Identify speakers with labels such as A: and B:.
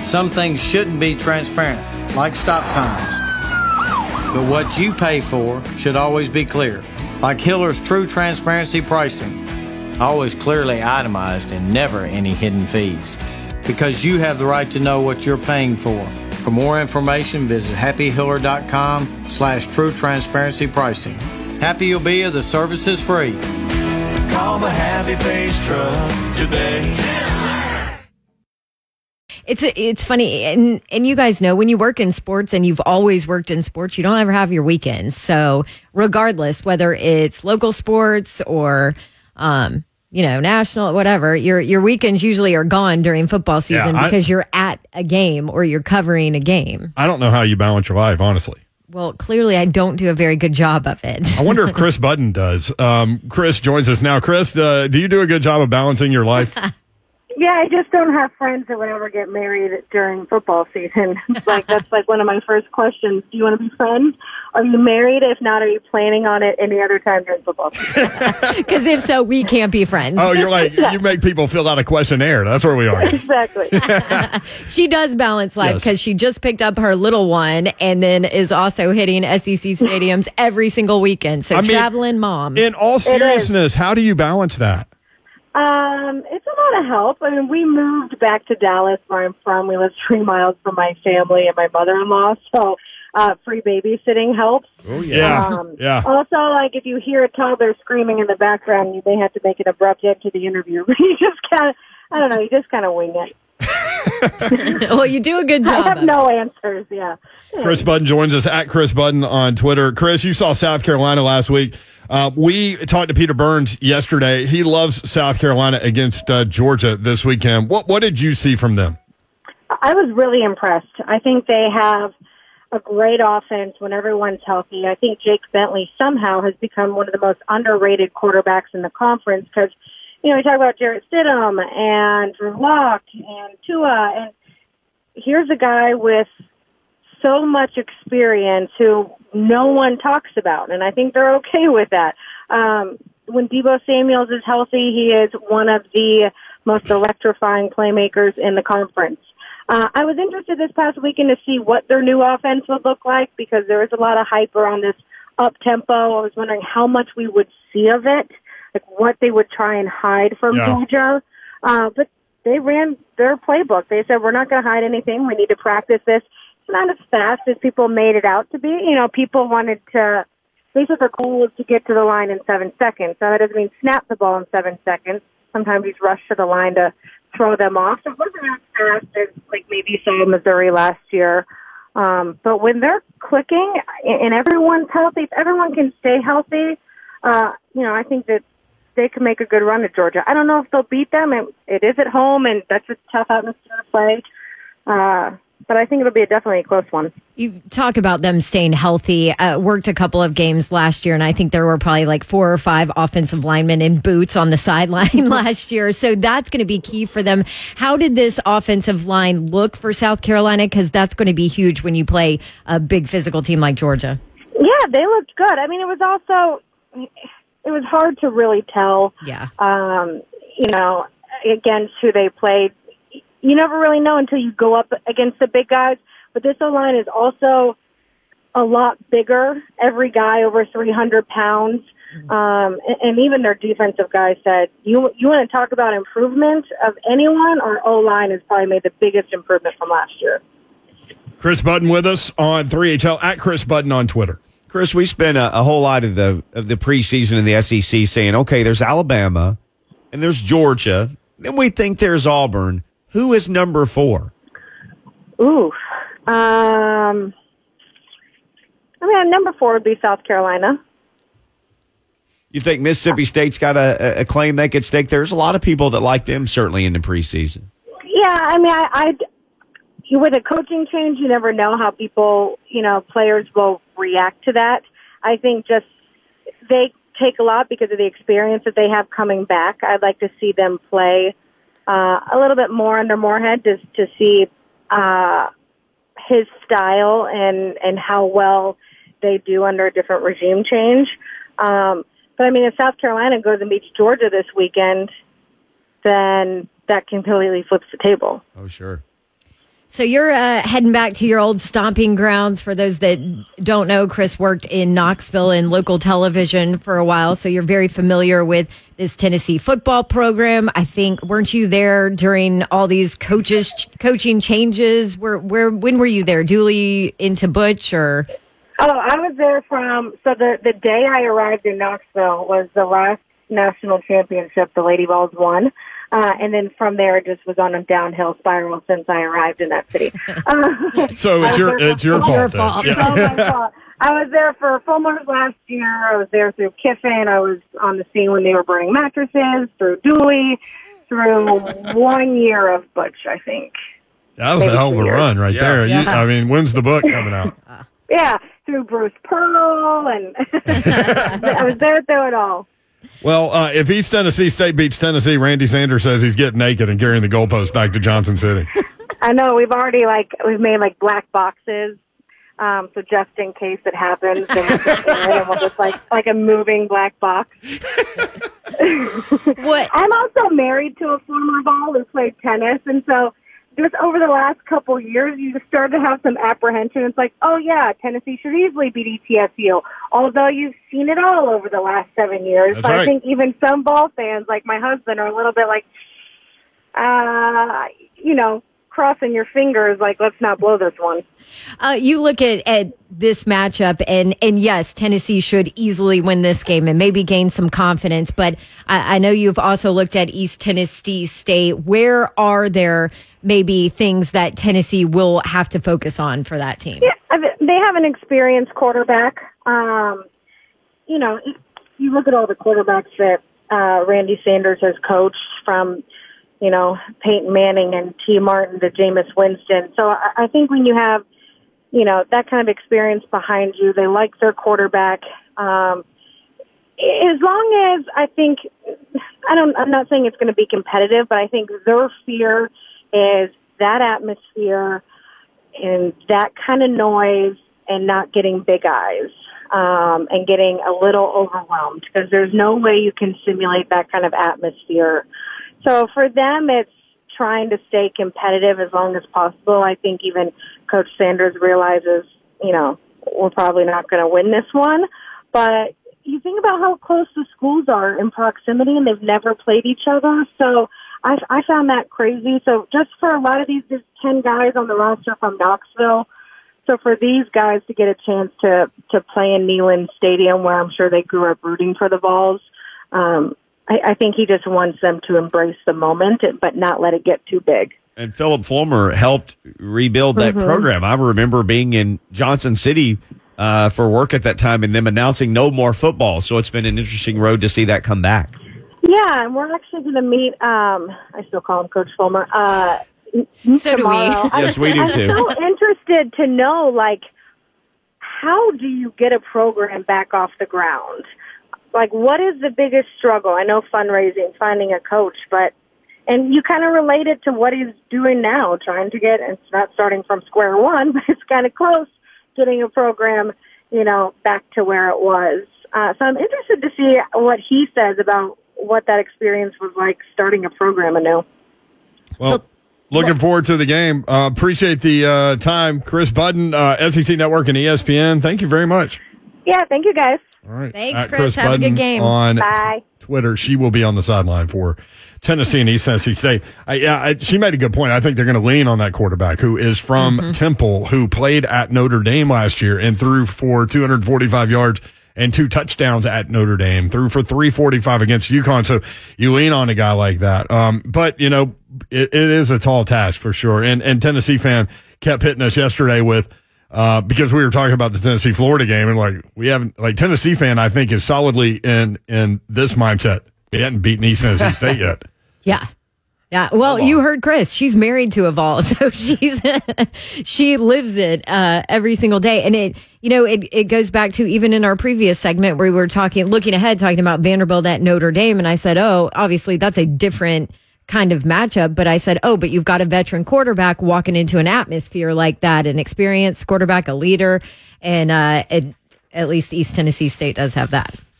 A: Some things shouldn't be transparent, like stop signs. But what you pay for should always be clear, like Hiller's True Transparency Pricing. Always clearly itemized and never any hidden fees. Because you have the right to know what you're paying for. For more information, visit happyhiller.com/true transparency pricing. Happy you'll be if the service is free.
B: Call the Happy Face Truck today.
C: It's funny, and you guys know when you work in sports, and you've always worked in sports, you don't ever have your weekends. So regardless, whether it's local sports or national, whatever, your weekends usually are gone during football season because you're at a game or you're covering a game.
D: I don't know how you balance your life, honestly.
C: Well, clearly I don't do a very good job of it.
D: I wonder if Chris Budden does. Chris joins us now. Chris, do you do a good job of balancing your life?
E: Yeah, I just don't have friends that would ever get married during football season. That's one of my first questions. Do you want to be friends? Are you married? If not, are you planning on it any other time during football season?
C: Because if so, we can't be friends.
D: Oh, you're like, you make people fill out a questionnaire. That's where we are.
E: Exactly.
C: She does balance life because she just picked up her little one and then is also hitting SEC stadiums every single weekend. So traveling mom.
D: In all seriousness, how do you balance that?
E: It's a lot of help. I mean, we moved back to Dallas, where I'm from. We live 3 miles from my family and my mother-in-law, so free babysitting helps.
D: Oh, yeah. Yeah.
E: Also, if you hear a toddler screaming in the background, you may have to make an abrupt end to the interview. You just kind of wing it.
C: Well, you do a good job.
E: I have no answers, yeah.
D: Chris Budden joins us at Chris Budden on Twitter. Chris, you saw South Carolina last week. We talked to Peter Burns yesterday. He loves South Carolina against Georgia this weekend. What did you see from them?
E: I was really impressed. I think they have a great offense when everyone's healthy. I think Jake Bentley somehow has become one of the most underrated quarterbacks in the conference because, we talk about Jarrett Stidham and Drew Lock and Tua, and here's a guy with so much experience who no one talks about, and I think they're okay with that. When Deebo Samuels is healthy, he is one of the most electrifying playmakers in the conference. I was interested this past weekend to see what their new offense would look like because there was a lot of hype around this up-tempo. I was wondering how much we would see of it, what they would try and hide from Georgia. But they ran their playbook. They said, we're not going to hide anything. We need to practice this. Not as fast as people made it out to be. People wanted to, they said their goal was to get to the line in 7 seconds. Now, that doesn't mean snap the ball in 7 seconds. Sometimes he's rushed to the line to throw them off. So it wasn't as fast as maybe you saw in Missouri last year. But when they're clicking and everyone's healthy, if everyone can stay healthy, I think that they can make a good run at Georgia. I don't know if they'll beat them. It is at home, and that's a tough atmosphere to play. But I think it'll be definitely a close one.
C: You talk about them staying healthy. Worked a couple of games last year, and I think there were probably 4 or 5 offensive linemen in boots on the sideline last year. So that's going to be key for them. How did this offensive line look for South Carolina? Because that's going to be huge when you play a big physical team like Georgia.
E: Yeah, they looked good. I mean, it was hard to really tell, against who they played. You never really know until you go up against the big guys. But this O-line is also a lot bigger. Every guy over 300 pounds. And even their defensive guys said, you want to talk about improvement of anyone? Our O-line has probably made the biggest improvement from last year.
D: Chris Budden with us on 3HL, at Chris Budden on Twitter.
F: Chris, we spent a whole lot of the preseason in the SEC saying, okay, there's Alabama and there's Georgia. Then we think there's Auburn. Who is number 4?
E: Number 4 would be South Carolina.
F: You think Mississippi State's got a claim they could stake? There's a lot of people that like them certainly in the preseason.
E: Yeah, with a coaching change, you never know how people, players will react to that. I think just they take a lot because of the experience that they have coming back. I'd like to see them play a little bit more under Moorhead just to see his style and how well they do under a different regime change. But if South Carolina goes and beats Georgia this weekend, then that completely flips the table.
F: Oh, sure.
C: So you're heading back to your old stomping grounds. For those that don't know, Chris worked in Knoxville in local television for a while, so you're very familiar with this Tennessee football program. I think, weren't you there during all these coaching changes? When were you there? Dooley into Butch, or?
E: Oh, I was there so the day I arrived in Knoxville was the last national championship the Lady Vols won. And then from there, it just was on a downhill spiral since I arrived in that city.
D: So it's your fault.
E: Yeah. It's my fault. I was there for Fulmer's last year. I was there through Kiffin. I was on the scene when they were burning mattresses, through Dooley, through 1 year of Butch, I think.
D: That was a hell of a run right there.
C: Yeah.
D: When's the book coming out?
E: Yeah, through Bruce Pearl, and I was there through it all.
D: Well, if East Tennessee State beats Tennessee, Randy Sanders says he's getting naked and carrying the goalpost back to Johnson City.
E: I know. We've made black boxes, so just in case it happens, and we'll just like a moving black box.
C: What?
E: I'm also married to a former Vol who played tennis, and so just over the last couple of years, you started to have some apprehension. It's like, oh yeah, Tennessee should easily beat ETSU, although you've seen it all over the last 7 years.
D: That's
E: but
D: right.
E: I think even some ball fans, like my husband, are a little bit like, crossing your fingers, like, let's not blow this one.
C: You look at this matchup, and yes, Tennessee should easily win this game and maybe gain some confidence. But I know you've also looked at East Tennessee State. Where are there maybe things that Tennessee will have to focus on for that team?
E: Yeah, they have an experienced quarterback. If you look at all the quarterbacks that Randy Sanders has coached, from Peyton Manning and T. Martin to Jameis Winston. So I think when you have, that kind of experience behind you, they like their quarterback. As long as I'm not saying it's going to be competitive, but I think their fear is that atmosphere and that kind of noise and not getting big eyes, and getting a little overwhelmed, because there's no way you can simulate that kind of atmosphere. So for them, it's trying to stay competitive as long as possible. I think even Coach Sanders realizes, we're probably not going to win this one. But you think about how close the schools are in proximity, and they've never played each other. So I found that crazy. So just for a lot of these, there's 10 guys on the roster from Knoxville. So for these guys to get a chance to play in Neyland Stadium, where I'm sure they grew up rooting for the Vols, I think he just wants them to embrace the moment, but not let it get too big.
F: And Philip Fulmer helped rebuild that program. I remember being in Johnson City for work at that time and them announcing no more football. So it's been an interesting road to see that come back.
E: Yeah, and we're actually going to meet, I still call him Coach Fulmer,
C: So
E: tomorrow.
C: do we.
F: Yes, we do too.
E: I'm so interested to know, how do you get a program back off the ground? What is the biggest struggle? I know fundraising, finding a coach, and you kind of relate it to what he's doing now, trying to get, it's not starting from square one, but it's kind of close, getting a program, back to where it was. So I'm interested to see what he says about what that experience was like starting a program anew.
D: Well, looking forward to the game. Appreciate the time. Chris Budden, SEC Network and ESPN. Thank you very much.
E: Yeah, thank you guys.
D: All right.
C: Thanks, Chris. Have a good game.
D: On
E: Bye.
D: Twitter, she will be on the sideline for Tennessee and East Tennessee State. She made a good point. I think they're going to lean on that quarterback who is from Temple, who played at Notre Dame last year and threw for 245 yards and 2 touchdowns at Notre Dame, threw for 345 against UConn. So you lean on a guy like that. But it is a tall task for sure. And Tennessee fan kept hitting us yesterday with, because we were talking about the Tennessee-Florida game, and Tennessee fan, I think, is solidly in this mindset. We hadn't beaten East Tennessee State yet.
C: Yeah. Yeah. Well, you heard Chris. She's married to a Vol, so she lives it every single day. And it goes back to even in our previous segment where we were looking ahead, talking about Vanderbilt at Notre Dame, and I said, oh, obviously that's a different kind of matchup, but I said, but you've got a veteran quarterback walking into an atmosphere like that, an experienced quarterback, a leader, and at least East Tennessee State does have that.